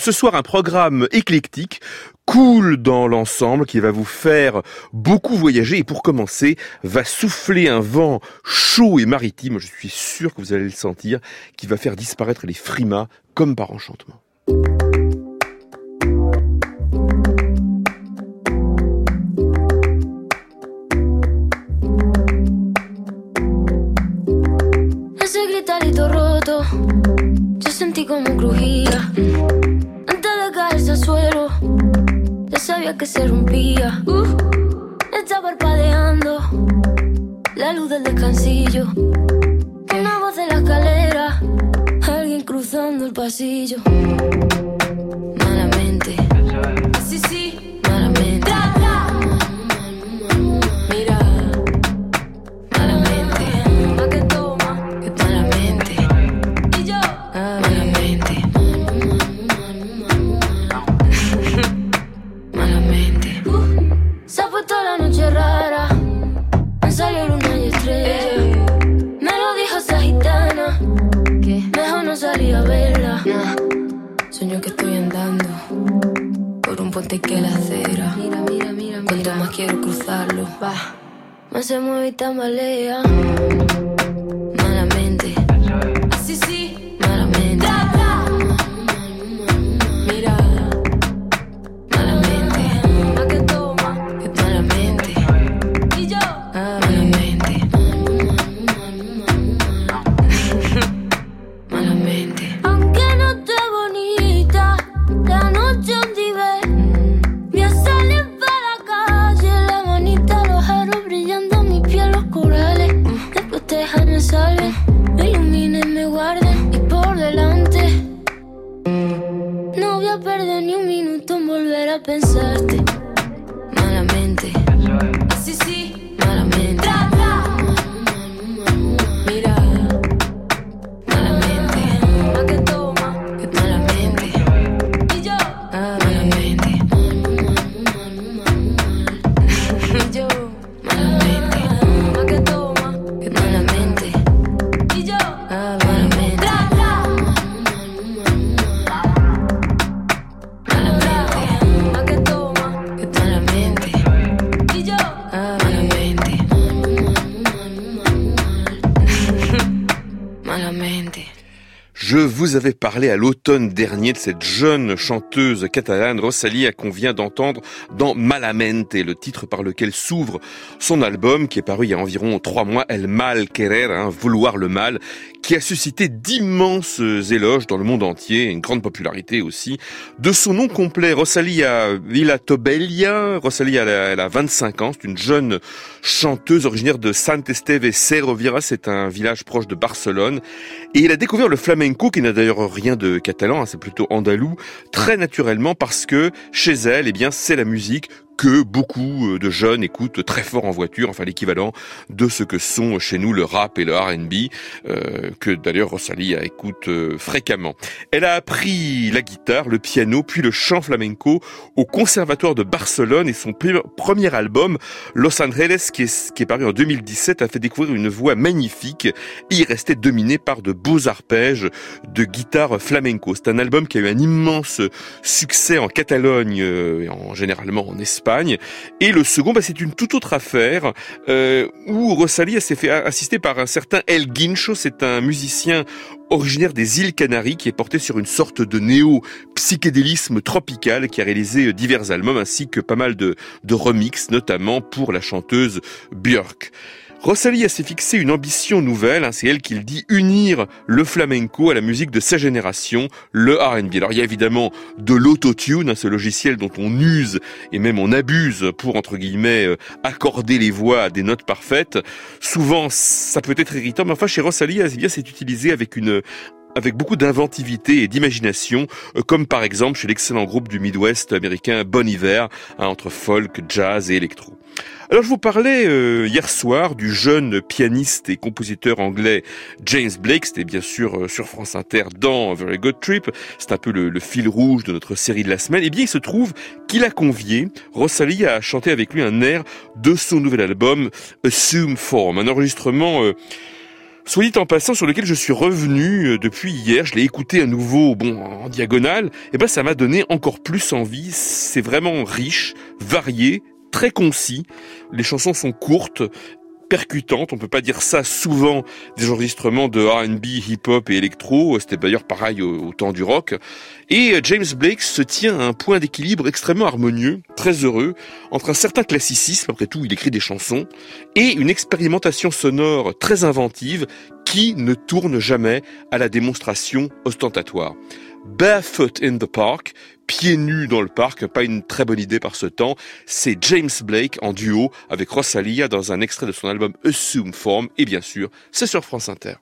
Ce soir, un programme éclectique, cool dans l'ensemble, qui va vous faire beaucoup voyager. Et pour commencer, va souffler un vent chaud et maritime, je suis sûr que vous allez le sentir, qui va faire disparaître les frimas comme par enchantement. Gritarito roto, yo sentí como crujía. Antes de caerse al suelo, ya sabía que se rompía. Está parpadeando la luz del descansillo. Una voz de la escalera, alguien cruzando el pasillo. Malamente, sí, sí, malamente. Mira, malamente. Pa' que toma. Malamente. Malamente. Se ha puesto la noche rara, me salió luna y estrella. Me lo dijo esa gitana, que mejor no salía a verla. Sueño que estoy andando por un puente que la acera. Mira. Cuanto más quiero cruzarlo, más se mueve y tambalea. Sí, sí, malamente. Mira, malamente. Pa' que toma, malamente. Y yo, malamente. Malamente. Aunque no esté bonita, la noche donde ve, voy a salir para la calle, la manita, los aros brillando, mi piel, los corales. Después te dejan salve. Me iluminen, me guarden y por delante. No voy a perder ni un minuto en volver a pensarte. Malamente. Sí, sí, malamente. Mira, malamente. Pa' que toma, malamente. Y yo, malamente. Y yo, malamente. Pa' que toma, malamente. Je vous avais parlé à l'automne dernier de cette jeune chanteuse catalane, Rosalia, qu'on vient d'entendre dans Malamente, le titre par lequel s'ouvre son album, qui est paru il y a environ 3 mois, El Mal Querer, vouloir le mal, qui a suscité d'immenses éloges dans le monde entier, une grande popularité aussi. De son nom complet, Rosalia Vilatobellia, Rosalia elle a 25 ans, c'est une jeune chanteuse originaire de Sant Esteve Serrovira, c'est un village proche de Barcelone, et il a découvert le flamenco, qui n'a d'ailleurs rien de catalan, c'est plutôt andalou, très naturellement parce que chez elle, c'est la musique que beaucoup de jeunes écoutent très fort en voiture, enfin l'équivalent de ce que sont chez nous le rap et le R&B, que d'ailleurs Rosalia écoute fréquemment. Elle a appris la guitare, le piano, puis le chant flamenco au Conservatoire de Barcelone, et son premier album, Los Angeles, qui est paru en 2017, a fait découvrir une voix magnifique, et il restait dominé par de beaux arpèges de guitare flamenco. C'est un album qui a eu un immense succès en Catalogne, et généralement en Espagne. Et le second, c'est une toute autre affaire, où Rosalia s'est fait assister par un certain El Guincho. C'est un musicien originaire des îles Canaries qui est porté sur une sorte de néo-psychédélisme tropical, qui a réalisé divers albums ainsi que pas mal de remixes, notamment pour la chanteuse Björk. Rosalia s'est fixé une ambition nouvelle, c'est elle qui le dit, unir le flamenco à la musique de sa génération, le R&B. Alors il y a évidemment de l'autotune, ce logiciel dont on use et même on abuse pour, entre guillemets, accorder les voix à des notes parfaites. Souvent, ça peut être irritant, mais enfin chez Rosalia, c'est utilisé avec beaucoup d'inventivité et d'imagination, comme par exemple chez l'excellent groupe du Midwest américain Bon Iver, entre folk, jazz et électro. Alors je vous parlais hier soir du jeune pianiste et compositeur anglais James Blake, c'était bien sûr sur France Inter dans A Very Good Trip, c'est un peu le fil rouge de notre série de la semaine. Et bien il se trouve qu'il a convié Rosalia à chanter avec lui un air de son nouvel album Assume Form, un enregistrement Soit dit en passant, sur lequel je suis revenu depuis hier, je l'ai écouté à nouveau, en diagonale, et ça m'a donné encore plus envie. C'est vraiment riche, varié, très concis. Les chansons sont courtes, percutantes, on peut pas dire ça souvent des enregistrements de R&B, hip-hop et électro, c'était d'ailleurs pareil au temps du rock. Et James Blake se tient à un point d'équilibre extrêmement harmonieux, très heureux, entre un certain classicisme, après tout il écrit des chansons, et une expérimentation sonore très inventive qui ne tourne jamais à la démonstration ostentatoire. Barefoot in the Park, pieds nus dans le parc, pas une très bonne idée par ce temps, c'est James Blake en duo avec Rosalia dans un extrait de son album Assume Form, et bien sûr, c'est sur France Inter.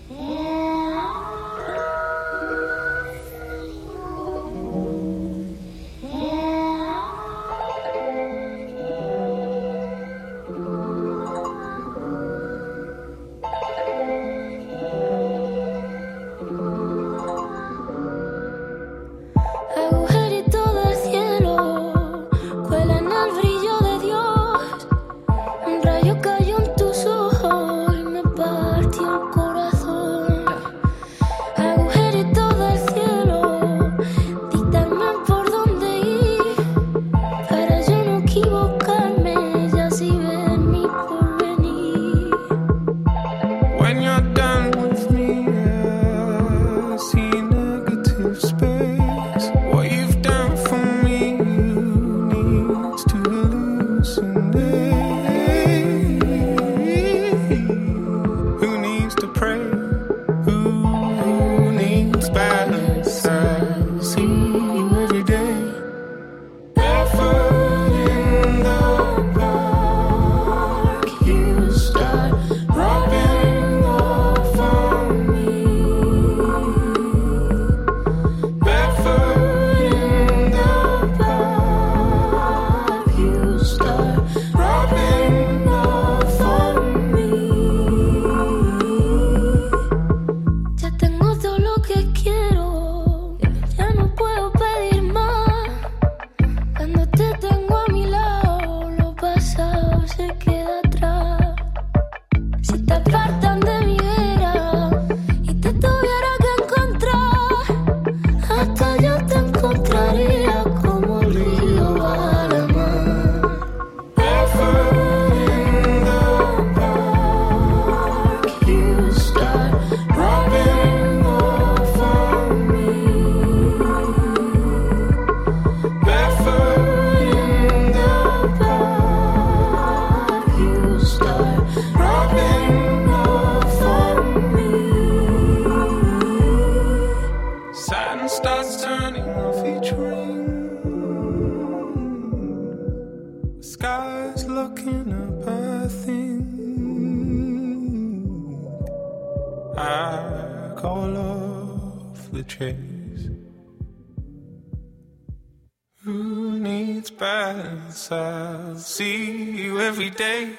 I'll see you every day.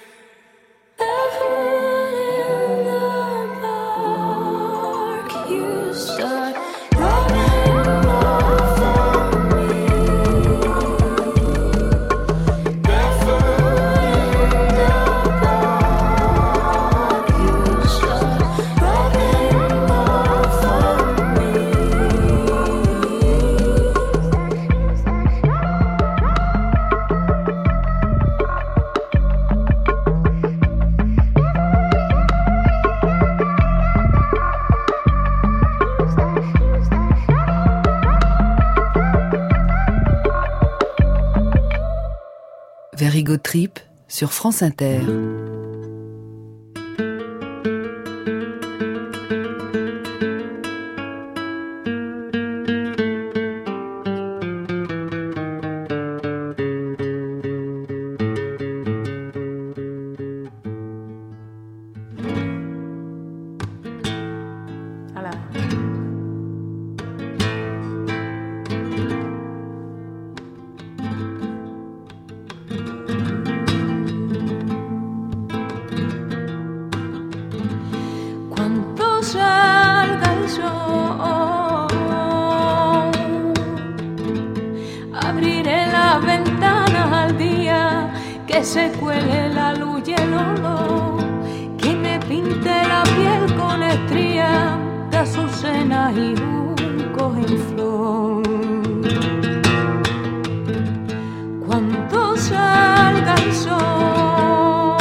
Very Good Trip sur France Inter. Que se cuele la luz y el olor, que me pinte la piel maestría de azucenas y juncos en flor. Cuando salga el sol,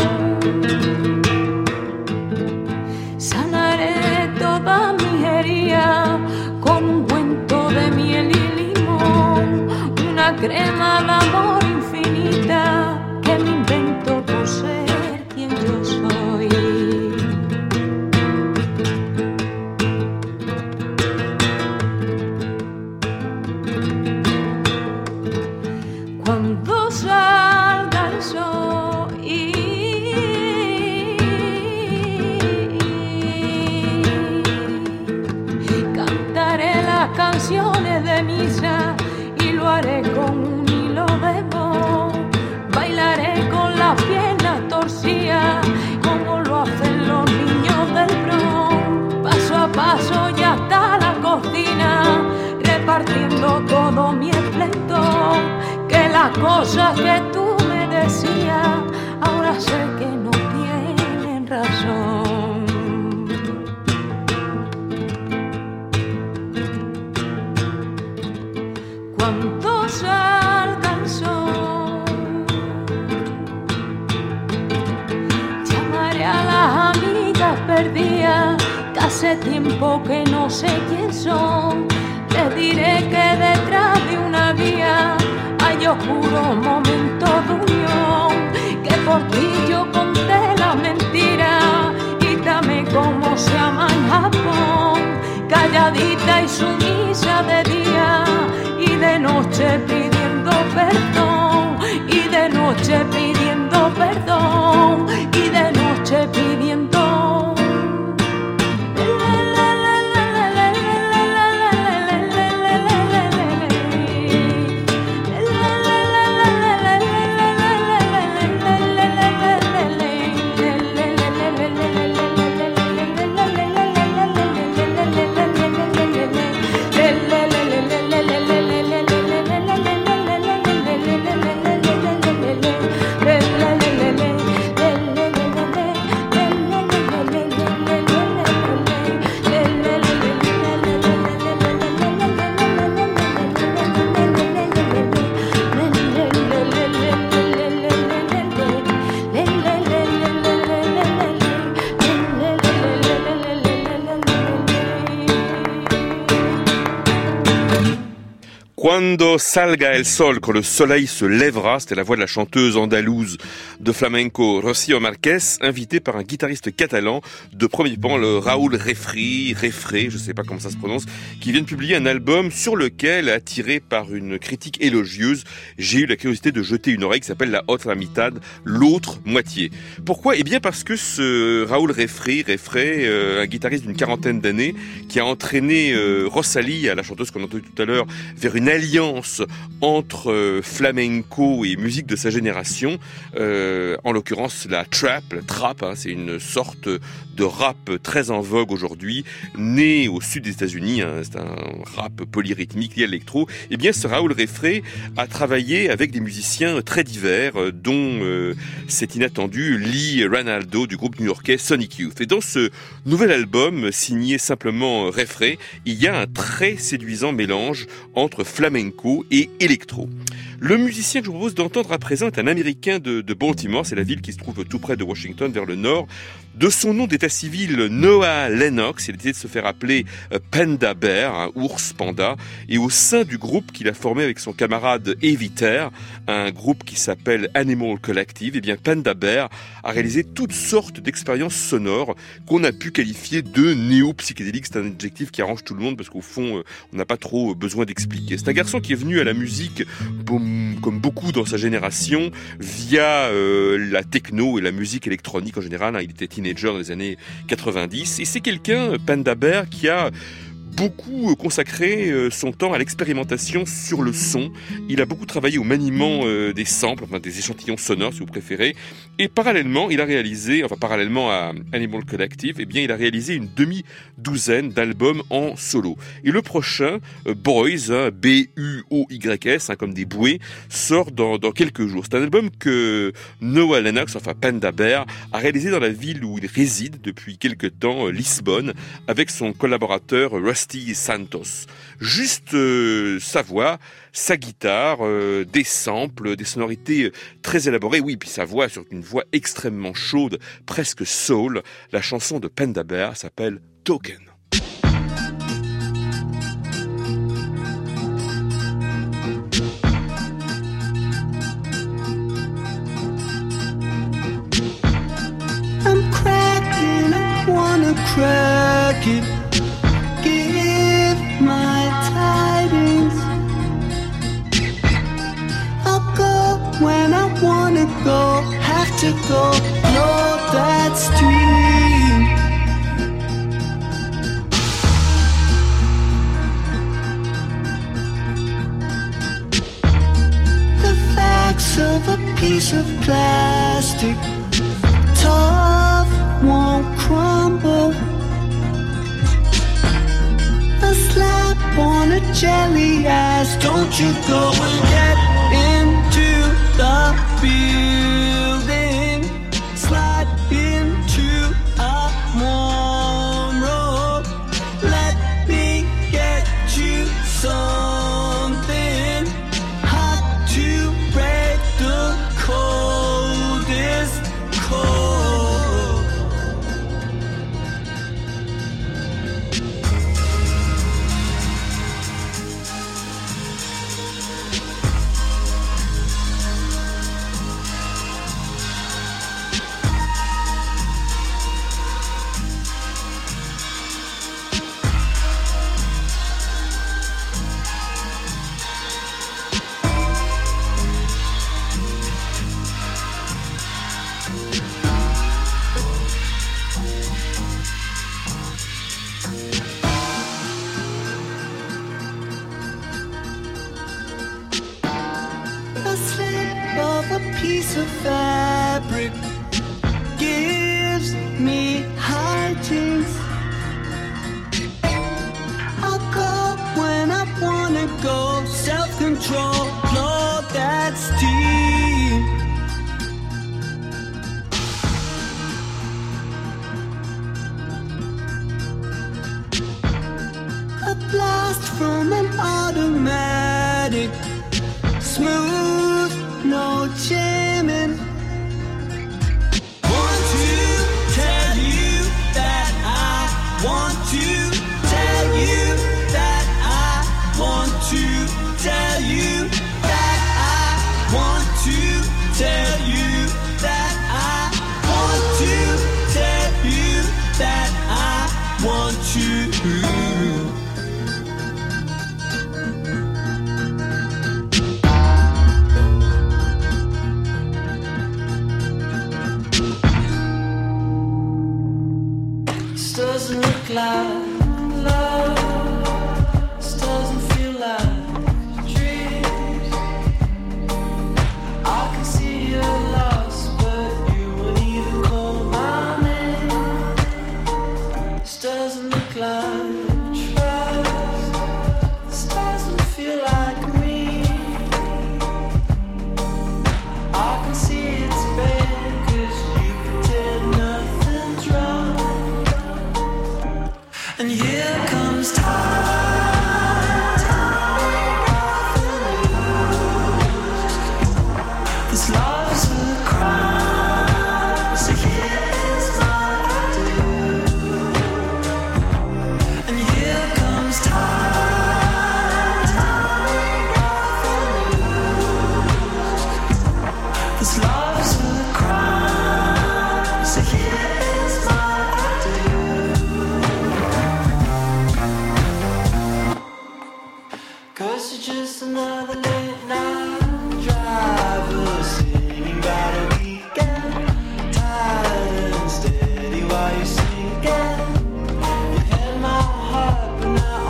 sanaré toda mi herida con un cuento de miel y limón, una crema de amor infinita que me invento por ser quien yo soy. Cuando salga el sol cantaré las canciones de misa y lo haré con un hilo de voz. Bailaré con las piernas torcidas como lo hacen los niños del Bronx. Paso a paso y hasta la cocina, repartiendo todo mi esplendor. Que las cosas que tú me decías ahora sé que no tienen razón. Cuando salga el sol, llamaré a las amigas perdidas que hace tiempo que no sé quién son. Les diré que detrás de una vía hay oscuros momentos de unión, que por ti yo conté la mentira y también cómo se llama en Japón. Calladita y sumisa de día y de noche pidiendo perdón, y de noche pidiendo perdón, y de noche pidiendo. Cuando salga el sol, quand le soleil se lèvera, c'était la voix de la chanteuse andalouse de flamenco Rocío Márquez, invitée par un guitariste catalan de premier plan, le Raúl Refré, je sais pas comment ça se prononce, qui vient de publier un album sur lequel, attiré par une critique élogieuse, j'ai eu la curiosité de jeter une oreille qui s'appelle La Otra Mitad, l'autre moitié. Pourquoi ? Eh bien parce que ce Raúl Refré, un guitariste d'une quarantaine d'années, qui a entraîné Rosalie, la chanteuse qu'on a entendue tout à l'heure, vers une alliance entre flamenco et musique de sa génération, en l'occurrence la trap, c'est une sorte de rap très en vogue aujourd'hui, né au sud des États-Unis, c'est un rap polyrythmique lié à l'électro. Eh bien, ce Raúl Refré a travaillé avec des musiciens très divers, dont c'est inattendu Lee Ranaldo du groupe new-yorkais Sonic Youth. Et dans ce nouvel album signé simplement Refré, il y a un très séduisant mélange entre flamenco et électro. Le musicien que je vous propose d'entendre à présent est un Américain de Baltimore, c'est la ville qui se trouve tout près de Washington, vers le nord. De son nom d'état civil, Noah Lennox, il a décidé de se faire appeler Panda Bear, un ours panda, et au sein du groupe qu'il a formé avec son camarade Eviter, un groupe qui s'appelle Animal Collective, eh bien Panda Bear a réalisé toutes sortes d'expériences sonores qu'on a pu qualifier de néo-psychédéliques. C'est un adjectif qui arrange tout le monde parce qu'au fond, on n'a pas trop besoin d'expliquer. C'est un garçon qui est venu à la musique, comme beaucoup dans sa génération, via la techno et la musique électronique en général. Il était teenager dans les années 90 et c'est quelqu'un, Panda Bear, qui a beaucoup consacré son temps à l'expérimentation sur le son. Il a beaucoup travaillé au maniement des samples, enfin des échantillons sonores si vous préférez. Et parallèlement à Animal Collective, eh bien, il a réalisé une demi-douzaine d'albums en solo. Et le prochain, Boys, B-U-O-Y-S, comme des bouées, sort dans quelques jours. C'est un album que Noah Lennox, Panda Bear, a réalisé dans la ville où il réside depuis quelques temps, Lisbonne, avec son collaborateur Rusty Santos. Juste sa voix, sa guitare, des samples, des sonorités très élaborées, oui, puis sa voix, sur une voix extrêmement chaude, presque soul. La chanson de Panda Bear s'appelle Token. I'm cracking, I wanna crack it. Give my tidings. I'll go when I wanna go. Have to go, blow that stream. The facts of a piece of plastic. Tough, won't crumble. A slap on a jelly ass. Don't you go and get into the building. Slide into a warm robe. Let me get you something hot to break the coldest cold. A slip of a piece of fabric gives me hijinks. I'll go when I wanna go. Self-control, blow that steam. A blast from an automatic. Smooth, no jamming. Want to tell you that I want to tell you that I want to tell you that I want to tell you that I want to tell you that I want to. Doesn't look like love. This doesn't feel like dreams. I can see you're lost, but you won't even call my name. This doesn't look like trust. This doesn't feel like me. I can see it's bad, 'cause you pretend nothing's wrong. And here comes time, this love's a crime, so here's what I do. And here comes time, this love's a crime, so here's what I do. Cause you're just another late night driver singing about a weekend. Tired and steady while you're singing. You had my heart, but now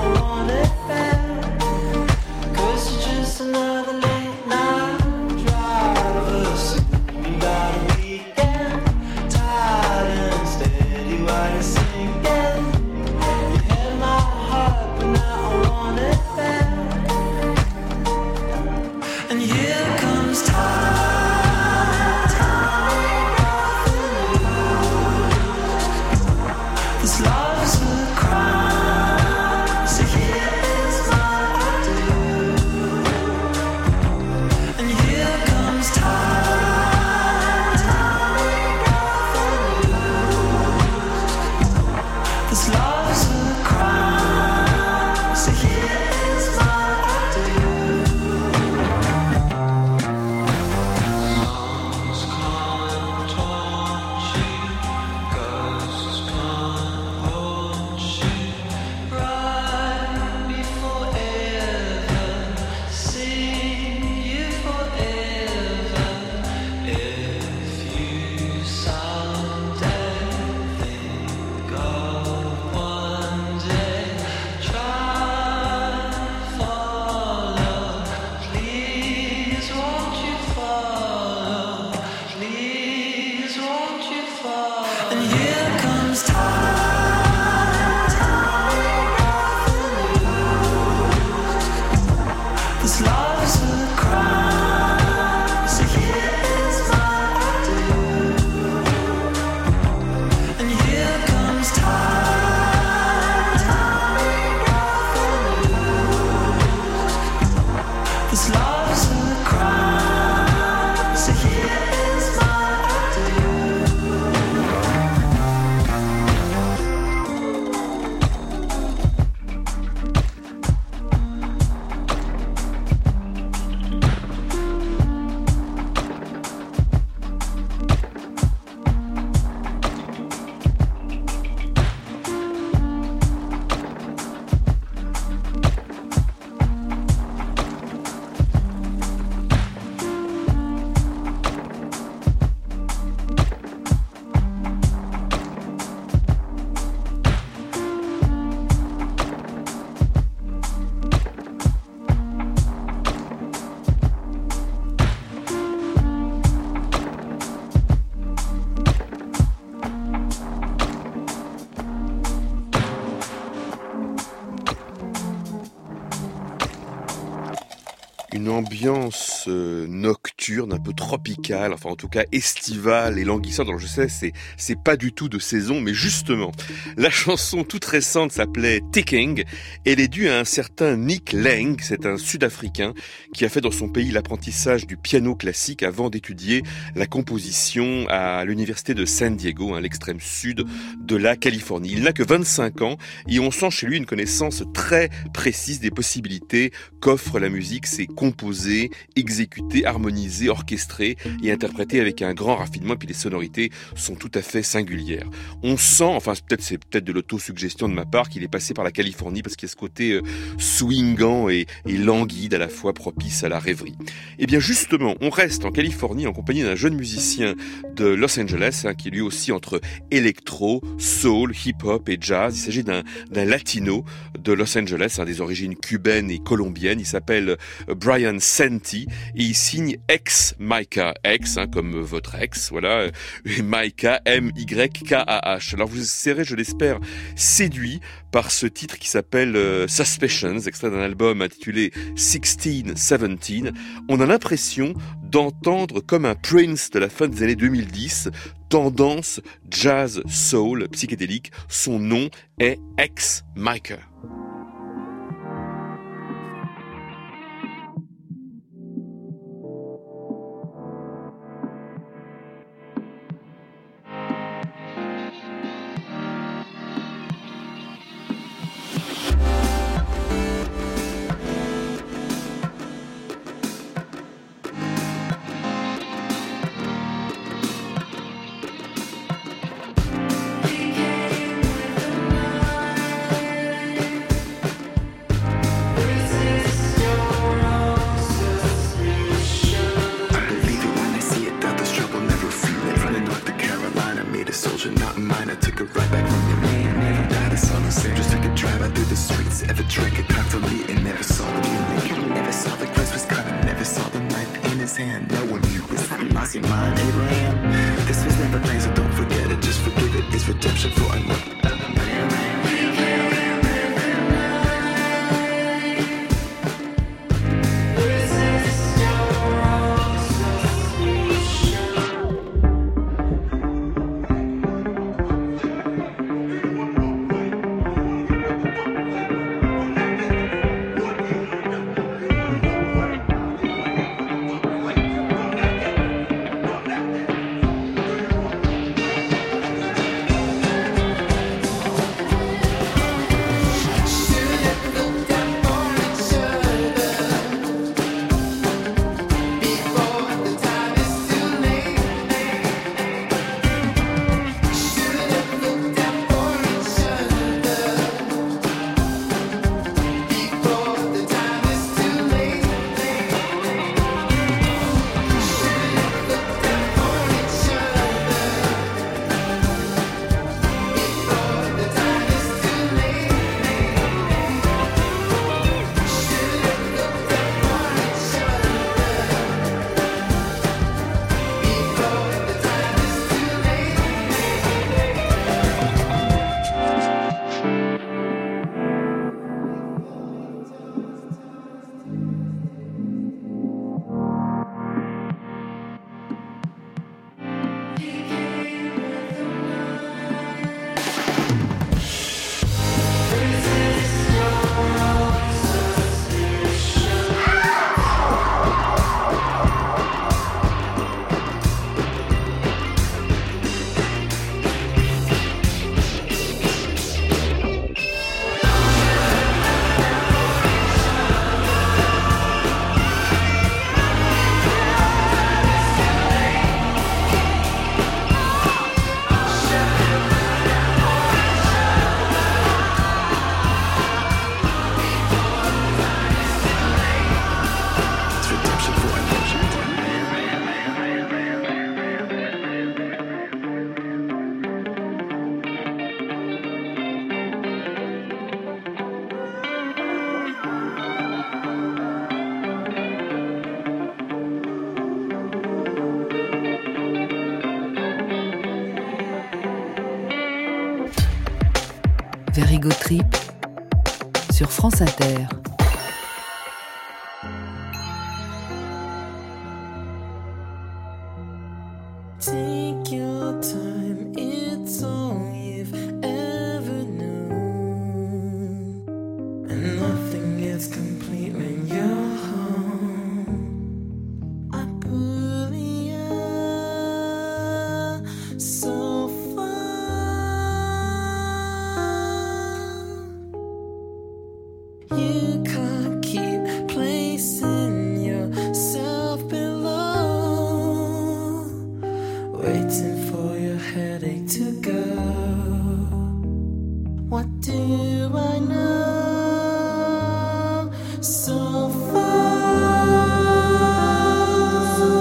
another late night drive. You got a weekend, tired and steady while you're sinking. You had my heart, but now I want it back. And here comes time. This love's a crime, so here's what I do. And here comes time. This love's a crime, so here's what I do. Songs can't touch you, ghosts can't hold you. Ride me forever, sing you forever. If you someday think of one day, try and follow. Please won't you follow? Please won't you follow? And here comes time. This love's a crime, so here's what I do. And here comes time. This love's a crime, so here's what I do. Une ambiance nocturne, un peu tropicale, enfin en tout cas estivale et languissante. Alors je sais, c'est pas du tout de saison, mais justement, la chanson toute récente s'appelait Ticking. Elle est due à un certain Nick Lang, c'est un Sud-Africain qui a fait dans son pays l'apprentissage du piano classique avant d'étudier la composition à l'université de San Diego, à l'extrême sud de la Californie. Il n'a que 25 ans et on sent chez lui une connaissance très précise des possibilités qu'offre la musique. C'est composé, exécuté, harmonisé, orchestré et interprété avec un grand raffinement, et puis les sonorités sont tout à fait singulières. On sent, enfin c'est peut-être de l'autosuggestion de ma part, qu'il est passé par la Californie parce qu'il y a ce côté swingant et languide à la fois, propice à la rêverie. Et bien justement, on reste en Californie en compagnie d'un jeune musicien de Los Angeles, qui est lui aussi entre électro, soul, hip-hop et jazz. Il s'agit d'un latino de Los Angeles, des origines cubaines et colombiennes. Il s'appelle Brian Senti et il signe ex-Micah, ex comme votre ex, voilà, et Micah, M-Y-K-A-H. Alors vous serez, je l'espère, séduit par ce titre qui s'appelle Suspicions, extrait d'un album intitulé 1617. On a l'impression d'entendre comme un Prince de la fin des années 2010, tendance jazz soul psychédélique. Son nom est ex-Micah. Very Good Trip sur France Inter. Take your time, it's all you've ever known. And nothing is complete when you're home. I pull you so far. You can't keep placing yourself below, waiting for your headache to go. What do I know? So far, so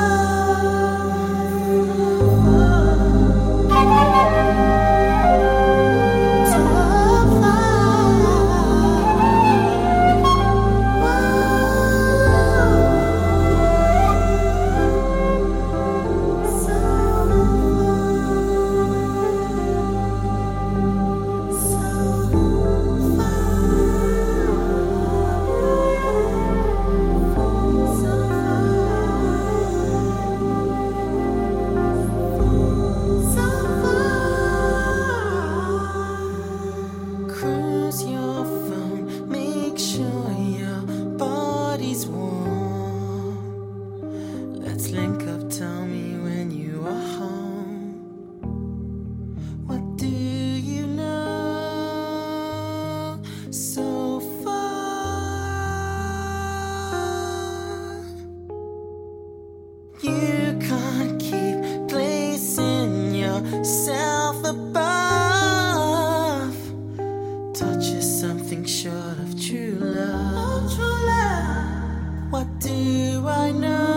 cruise your phone, make sure your body's warm. Let's link up, tell me when you are home. What do you know? So far, you can't keep placing yourself above. Touch is something short of true love. What do I know?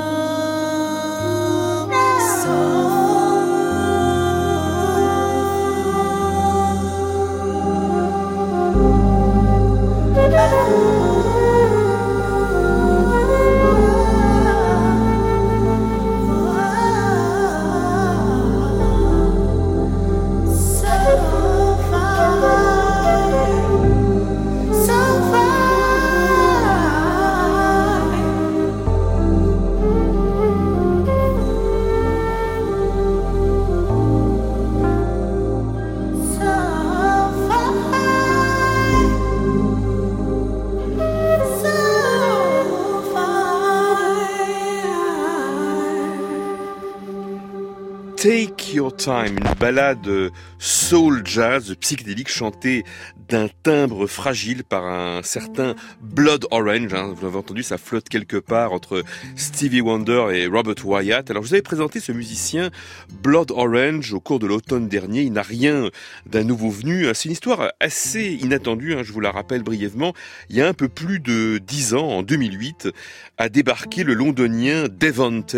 Take Your Time, une ballade soul jazz psychédélique chantée d'un timbre fragile par un certain Blood Orange. Vous l'avez entendu, ça flotte quelque part entre Stevie Wonder et Robert Wyatt. Alors je vous avais présenté ce musicien Blood Orange au cours de l'automne dernier. Il n'a rien d'un nouveau venu. C'est une histoire assez inattendue, je vous la rappelle brièvement. Il y a un peu plus de 10 ans, en 2008, a débarqué le londonien Devonte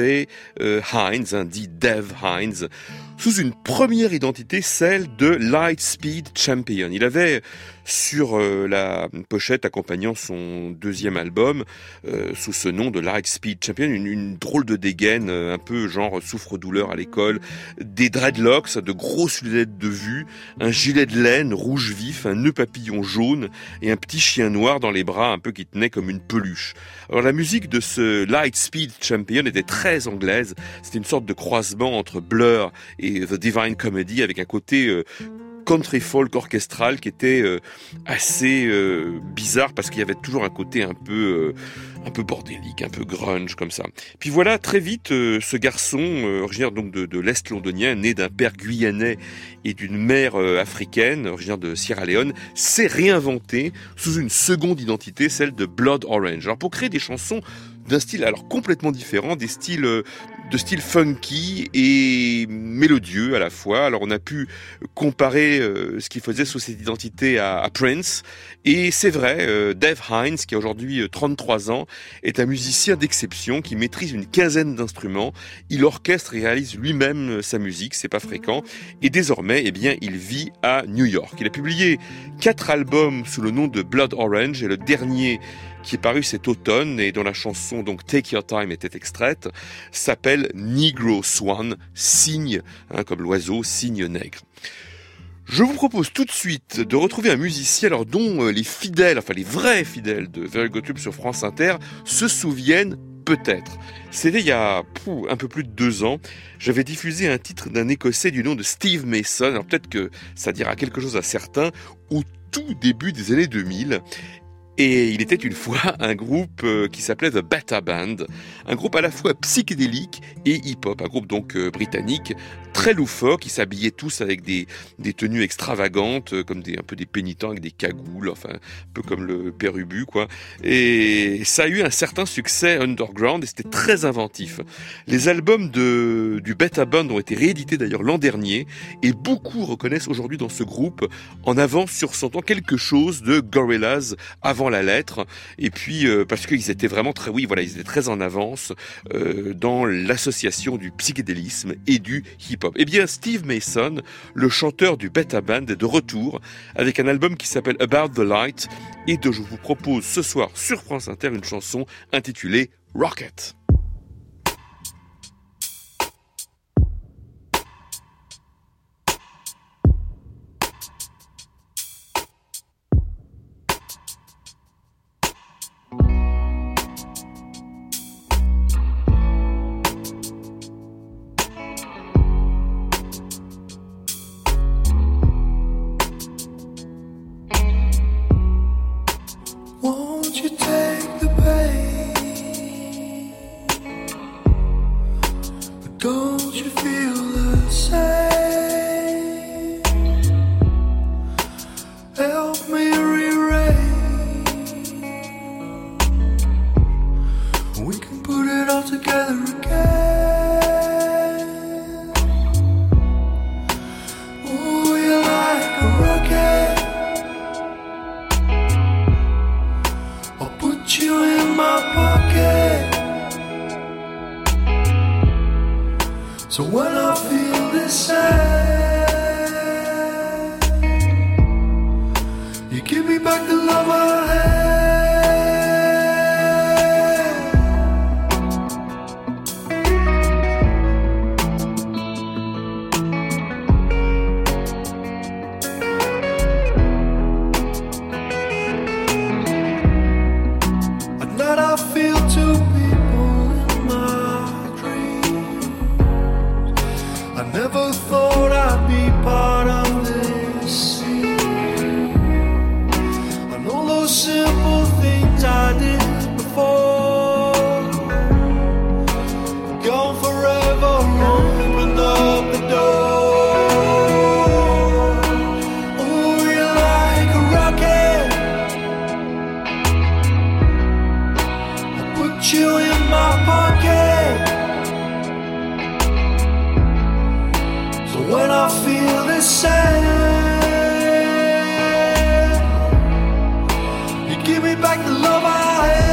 Hines, dit Dev Hines, sous une première identité, celle de Lightspeed Champion. Il avait sur la pochette accompagnant son deuxième album, sous ce nom de Lightspeed Champion, une drôle de dégaine, un peu genre souffre-douleur à l'école, des dreadlocks, de grosses lunettes de vue, un gilet de laine rouge vif, un nœud papillon jaune et un petit chien noir dans les bras, un peu qui tenait comme une peluche. Alors la musique de ce Lightspeed Champion était très anglaise, c'était une sorte de croisement entre Blur et The Divine Comedy, avec un côté country folk orchestral qui était assez bizarre parce qu'il y avait toujours un côté un peu bordélique, un peu grunge comme ça. Puis voilà, très vite, ce garçon, originaire donc de l'Est londonien, né d'un père guyanais et d'une mère africaine, originaire de Sierra Leone, s'est réinventé sous une seconde identité, celle de Blood Orange. Alors pour créer des chansons d'un style alors complètement différent, des styles de style funky et mélodieux à la fois. Alors on a pu comparer ce qu'il faisait sous cette identité à Prince, et c'est vrai, Dev Hines, qui a aujourd'hui 33 ans, est un musicien d'exception qui maîtrise une quinzaine d'instruments. Il orchestre et réalise lui-même sa musique, c'est pas fréquent, et désormais, eh bien, il vit à New York. Il a publié 4 albums sous le nom de Blood Orange, et le dernier, qui est paru cet automne et dont la chanson donc Take Your Time était extraite, s'appelle Negro Swan, cygne, comme l'oiseau, cygne nègre. Je vous propose tout de suite de retrouver un musicien alors dont les fidèles, enfin les vrais fidèles de Very Good Trip sur France Inter se souviennent peut-être. C'était il y a un peu plus de 2 ans. J'avais diffusé un titre d'un Écossais du nom de Steve Mason. Alors peut-être que ça dira quelque chose à certains, au tout début des années 2000. Et il était une fois un groupe qui s'appelait The Beta Band, un groupe à la fois psychédélique et hip-hop, un groupe donc britannique, très loufoque, ils s'habillaient tous avec des tenues extravagantes, comme un peu des pénitents avec des cagoules, enfin un peu comme le Père Ubu, quoi. Et ça a eu un certain succès underground et c'était très inventif. Les albums du Beta Band ont été réédités d'ailleurs l'an dernier et beaucoup reconnaissent aujourd'hui dans ce groupe, en avance sur son temps, quelque chose de Gorillaz avant la lettre, et puis parce qu'ils étaient vraiment ils étaient très en avance dans l'association du psychédélisme et du hip-hop. Eh bien, Steve Mason, le chanteur du Beta Band, est de retour avec un album qui s'appelle About the Light, et dont je vous propose ce soir sur France Inter une chanson intitulée Rocket. Won't you take the pain? But don't you feel the same? Help me rewrite. We can put it all together again. Ooh, you're like a rocket. Put you in my pocket, so when I feel this sad, you give me back the love I had. I feel two people in my dreams. I never thought I'd be part of this scene. And all those simple things I did before, gone forever, open up the door. Oh, you're like a rocket. Put you in my pocket, so when I feel this sad, you give me back the love I had.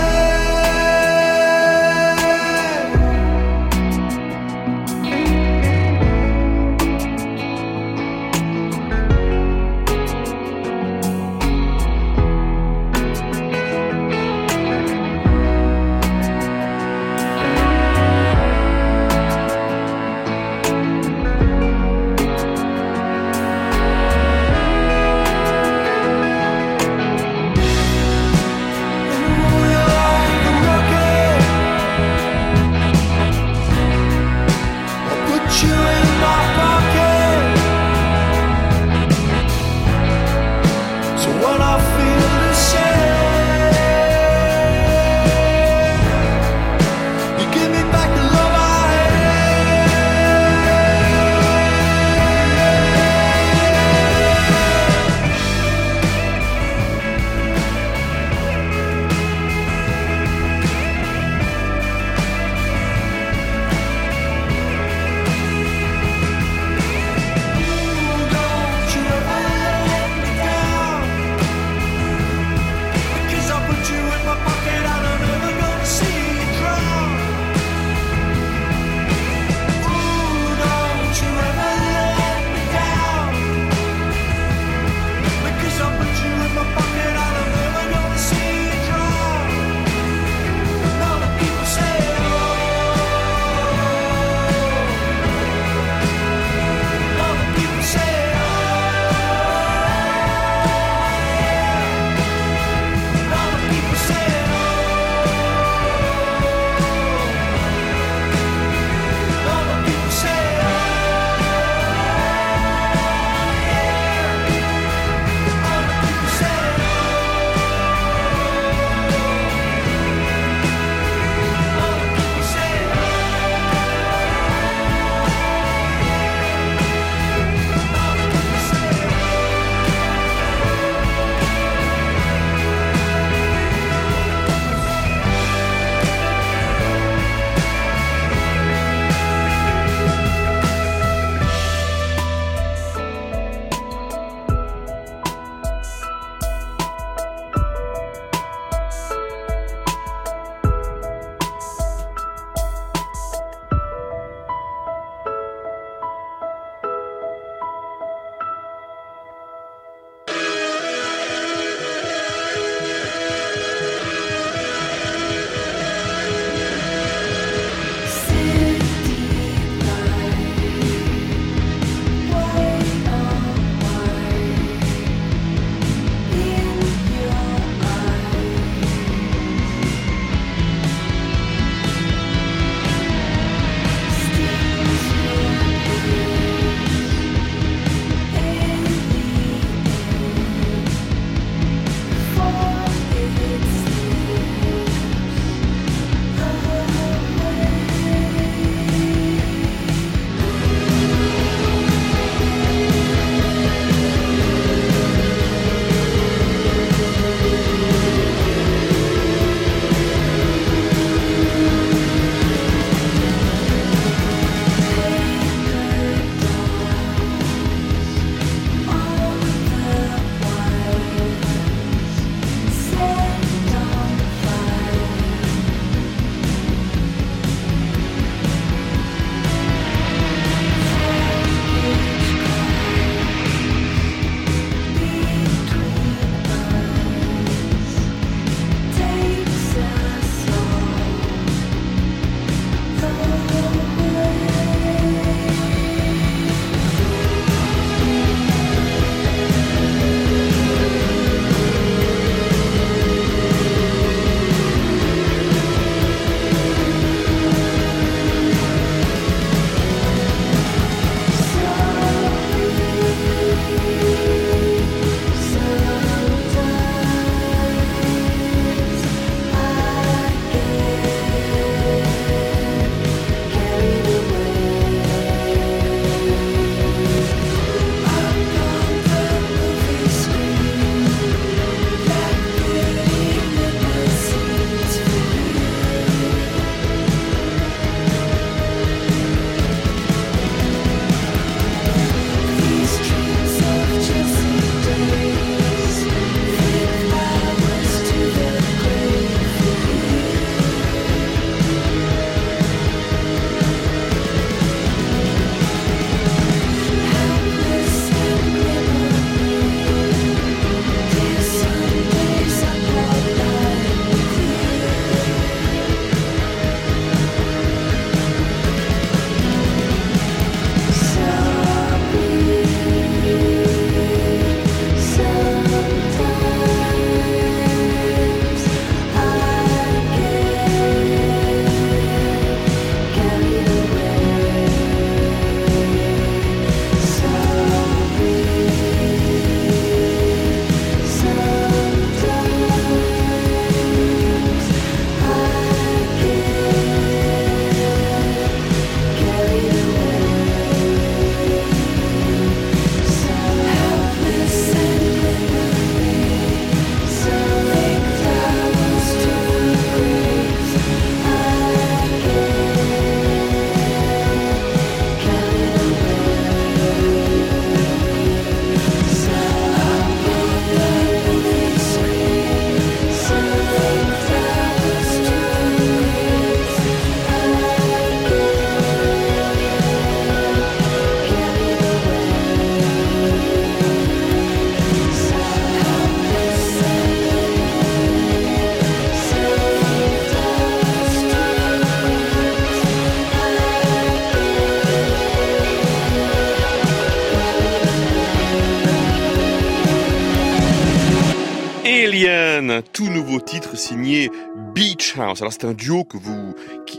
Alien, un tout nouveau titre signé Beach House. Alors c'est un duo que vous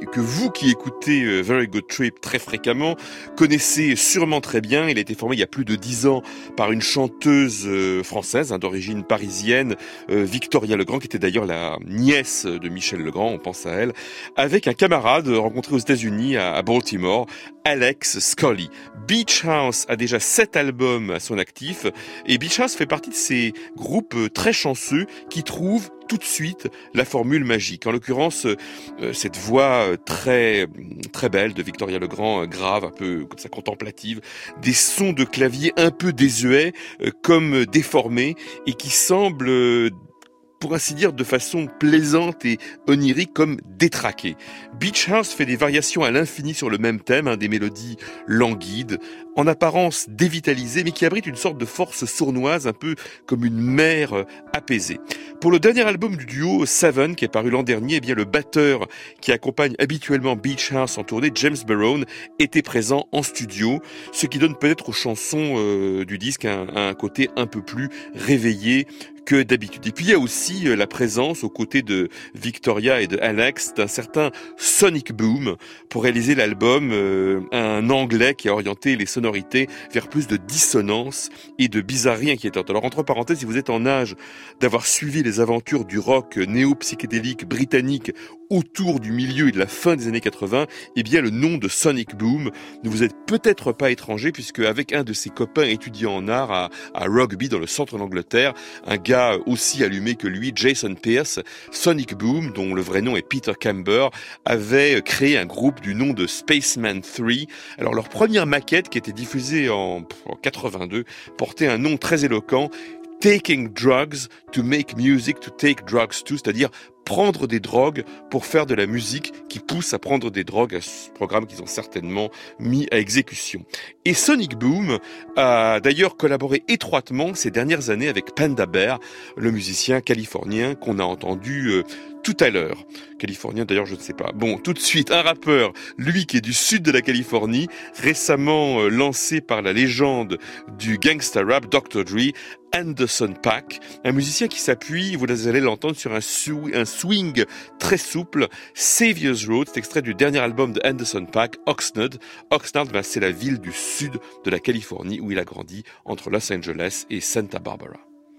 qui écoutez Very Good Trip très fréquemment connaissez sûrement très bien. Il a été formé il y a plus de 10 ans par une chanteuse française d'origine parisienne, Victoria Legrand, qui était d'ailleurs la nièce de Michel Legrand, on pense à elle, avec un camarade rencontré aux États-Unis à Baltimore, Alex Scully. Beach House a déjà 7 albums à son actif et Beach House fait partie de ces groupes très chanceux qui trouvent tout de suite la formule magique. En l'occurrence, cette voix très très belle de Victoria Legrand, grave, un peu comme ça contemplative, des sons de clavier un peu désuets, comme déformés et qui semblent pour ainsi dire de façon plaisante et onirique comme détraquée. Beach House fait des variations à l'infini sur le même thème, des mélodies languides, en apparence dévitalisées, mais qui abritent une sorte de force sournoise, un peu comme une mer apaisée. Pour le dernier album du duo, Seven, qui est paru l'an dernier, eh bien le batteur qui accompagne habituellement Beach House en tournée, James Barone, était présent en studio, ce qui donne peut-être aux chansons du disque un côté un peu plus réveillé que d'habitude. Et puis il y a aussi la présence aux côtés de Victoria et de Alex d'un certain Sonic Boom pour réaliser l'album, un anglais qui a orienté les sonorités vers plus de dissonance et de bizarreries inquiétantes. Alors entre parenthèses, si vous êtes en âge d'avoir suivi les aventures du rock néo-psychédélique britannique autour du milieu et de la fin des années 80, eh bien le nom de Sonic Boom ne vous est peut-être pas étranger puisque avec un de ses copains étudiants en art à Rugby dans le centre de l'Angleterre, un gars aussi allumé que lui, Jason Pierce, Sonic Boom, dont le vrai nom est Peter Camber, avait créé un groupe du nom de Spaceman 3. Alors leur première maquette qui était diffusée en 82 portait un nom très éloquent, Taking Drugs to Make Music to Take Drugs to, c'est-à-dire prendre des drogues pour faire de la musique qui pousse à prendre des drogues, à ce programme qu'ils ont certainement mis à exécution. Et Sonic Boom a d'ailleurs collaboré étroitement ces dernières années avec Panda Bear, le musicien californien qu'on a entendu tout à l'heure. Californien d'ailleurs, je ne sais pas. Bon, tout de suite, un rappeur, lui qui est du sud de la Californie, récemment lancé par la légende du gangsta rap Dr. Dre, Anderson .Paak, un musicien qui s'appuie, vous allez l'entendre, sur un swing très souple, Savior's Road, c'est extrait du dernier album de Anderson .Paak, Oxnard. Oxnard, c'est la ville du sud de la Californie où il a grandi entre Los Angeles et Santa Barbara.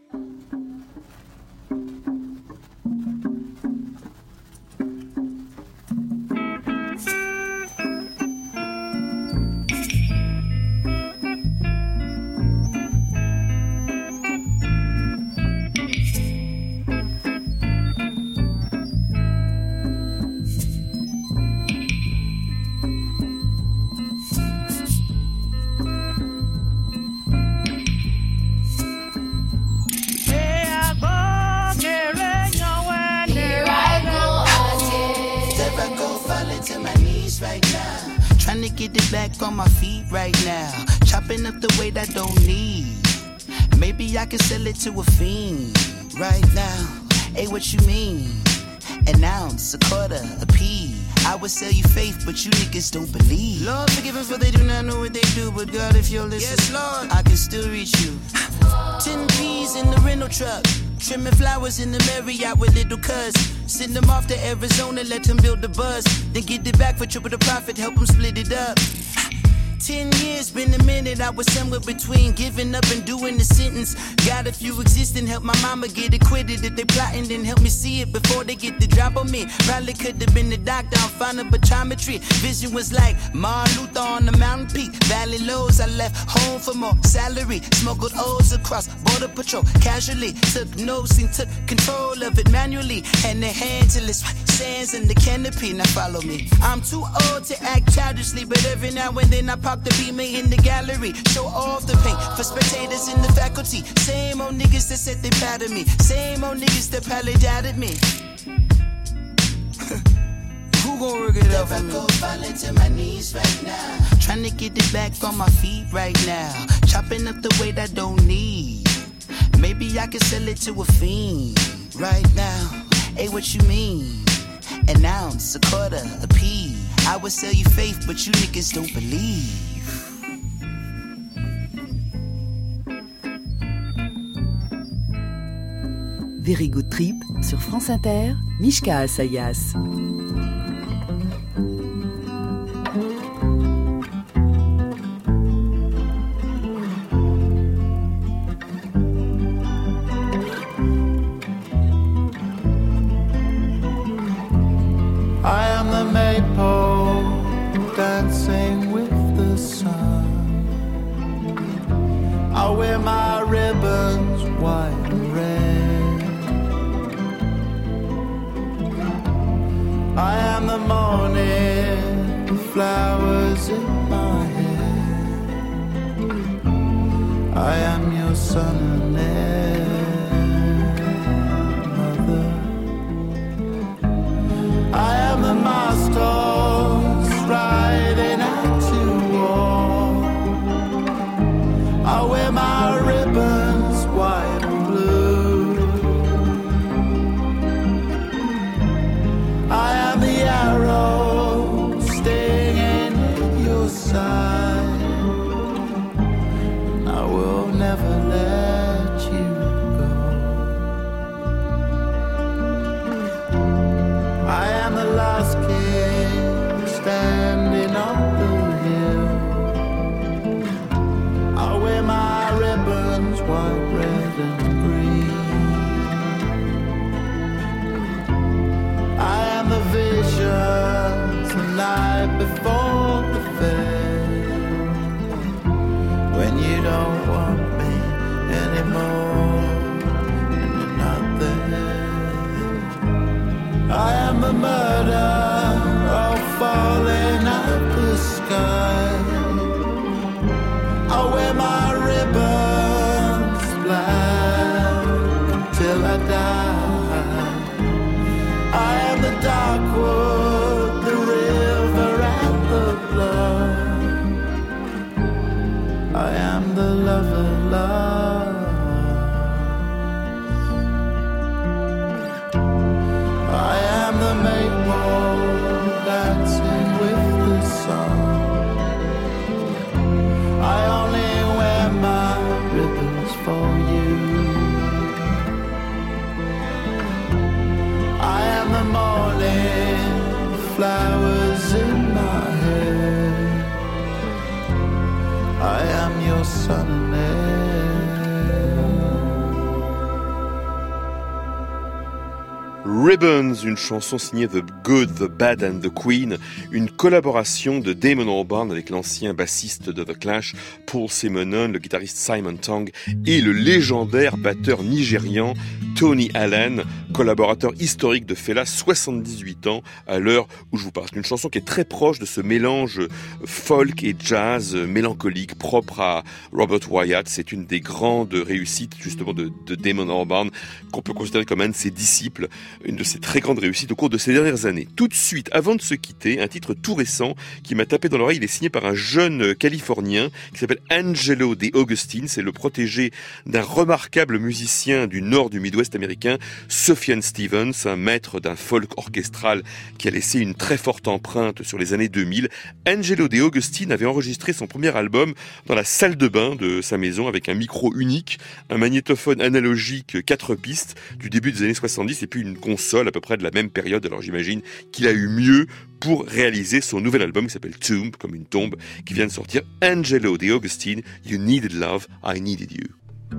Get it back on my feet right now. Chopping up the weight I don't need. Maybe I can sell it to a fiend right now. Hey, what you mean? An ounce, a quarter, a pea. I would sell you faith, but you niggas don't believe. Lord, forgive them for they do not know what they do. But God, if you'll listen, yes, Lord, I can still reach you. 10 P's in the rental truck. Trimming flowers in the Marriott with little cuz. Send them off to Arizona, let them build the buzz. Then get it back for triple the profit, help them split it up. 10 years, been a minute, I was somewhere between giving up and doing the sentence. Got a few existing, help my mama get acquitted. If they plotting, then help me see it before they get the drop on me. Probably could have been the doctor, I'm fond of optometry. Vision was like Martin Luther on the mountain peak. Valley lows, I left home for more salary. Smuggled O's across border patrol, casually. Took notes and took control of it manually. Hand in hand till it's sands in the canopy, now follow me. I'm too old to act childishly, but every now and then I pop the beamer in the gallery. Show off the paint for spectators in the faculty. Same old niggas that said they proud of me. Same old niggas that probably doubted me. Who gon' work it out for me? Falling to my knees right now. Trying to get it back on my feet right now. Chopping up the weight I don't need. Maybe I can sell it to a fiend right now. Hey, what you mean? An ounce, a quarter, a pea. I would sell you faith, but you niggas don't believe. Very Good Trip sur France Inter, Mishka Assayas. I am the maypole dancing with the sun. I wear my ribbons white and red. I am the morning, the flowers in my hair. I am your son and heir, mother. I am the masters riding out to war. I wear my ribbons white and blue. I am the arrow stinging in your side, and I will never let you go. I am the last king standing on the hill. I wear my ribbons white, red and green. I am the vision the night before the veil, when you don't want me anymore and you're not there. I am the murder of falling out the sky. I wear my ribbons black until I die. I am the dark wood, the river and the blood. I am the lover lost. I am the maypole dancing with the sun. I only wear my ribbons for you. I am the morning, flowers in my hair. I am your son and heir. Ribbons, une chanson signée The Good, The Bad and The Queen, une collaboration de Damon Albarn avec l'ancien bassiste de The Clash, Paul Simonon, le guitariste Simon Tong et le légendaire batteur nigérian Tony Allen, collaborateur historique de Fela, 78 ans à l'heure où je vous parle. C'est une chanson qui est très proche de ce mélange folk et jazz mélancolique propre à Robert Wyatt. C'est une des grandes réussites justement de Damon Albarn, qu'on peut considérer comme un de ses disciples, une de ses très grandes réussites au cours de ces dernières années. Tout de suite, avant de se quitter, un titre tout récent qui m'a tapé dans l'oreille. Il est signé par un jeune Californien qui s'appelle Angelo De Augustine. C'est le protégé d'un remarquable musicien du nord du Midwest américain, Sufjan Stevens, un maître d'un folk orchestral qui a laissé une très forte empreinte sur les années 2000. Angelo De Augustine avait enregistré son premier album dans la salle de bain de sa maison avec un micro unique, un magnétophone analogique 4 pistes du début des années 70 et puis une console à peu près de la même période. Alors j'imagine qu'il a eu mieux pour réaliser son nouvel album qui s'appelle Tomb, comme une tombe, qui vient de sortir. Angelo De Augustine, You Needed Love, I Needed You.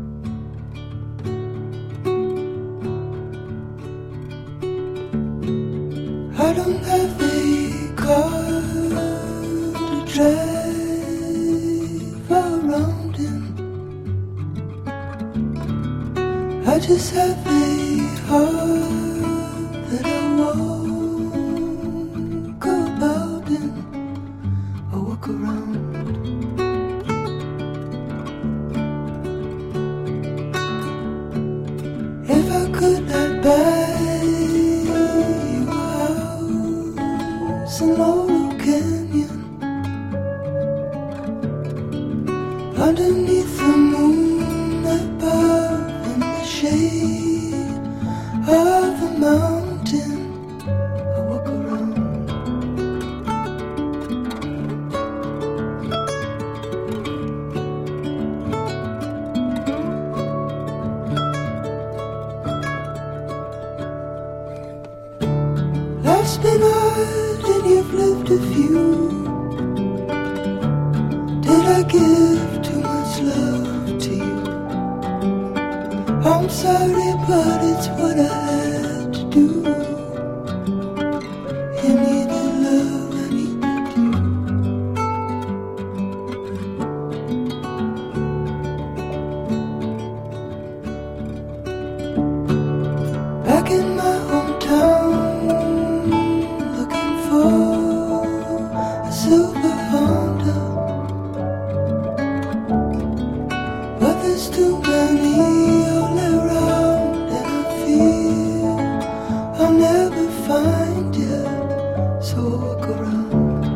I don't have a car to drive around in. I just have a heart that I walk about in. I walk around. If I could not buy in Laurel Canyon, underneath the moon above, in the shade of a mountain, I walk around. been hard and you've lived a few. Did I give too much love to you? I'm sorry, but it's what I had to do. You needed love, I needed you. Back in my hometown, looking for a silver Honda, but there's too many all around, and I fear I'll never find you, so I walk around.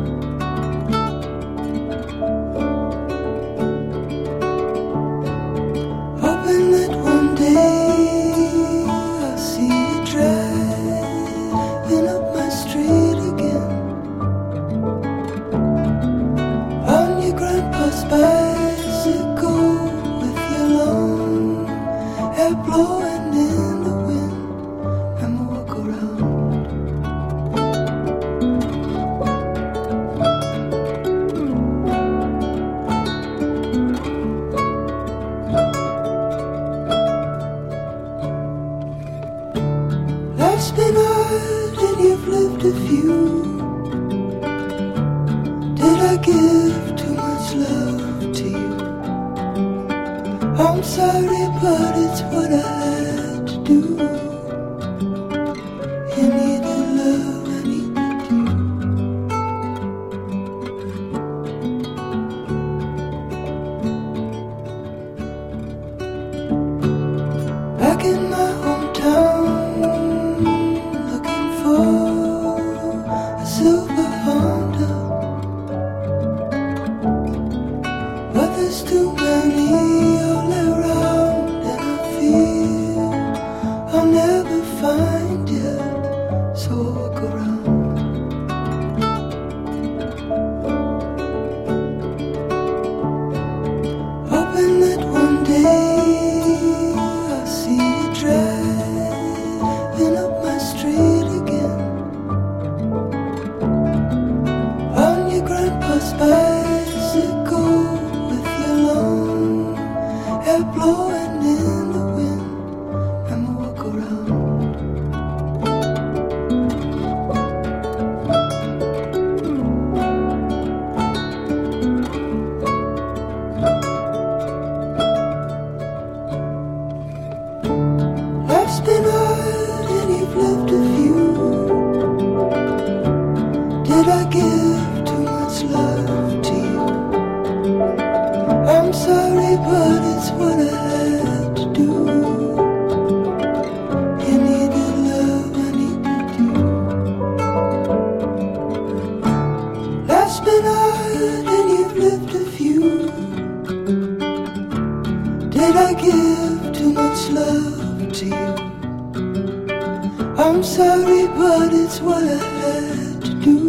Hoping that one day I'll see you driving up my street again, on your grandpa's bicycle with your long hair blowing in the wind, and we'll walk around. Life's been hard and you've lived a few. Did I give too much love to you? I'm sorry, but it's what I had to do. You needed love, I needed you. Back in my hometown, looking for a silver Honda, but there's too many all around, and I fear I'll never find you, so I walk around. Hoping that one day I'll see you driving up my street again, on your grandpa's bicycle with your long hair blowing in the wind, and we'll walk around. Life's been hard and you've lived a few. Did I give too much love to you? I'm sorry, but it's what I had to do. You needed love, I needed you. Life's been hard and you've lived a few. Did I give too much love to you? I'm sorry, but it's what I had to do.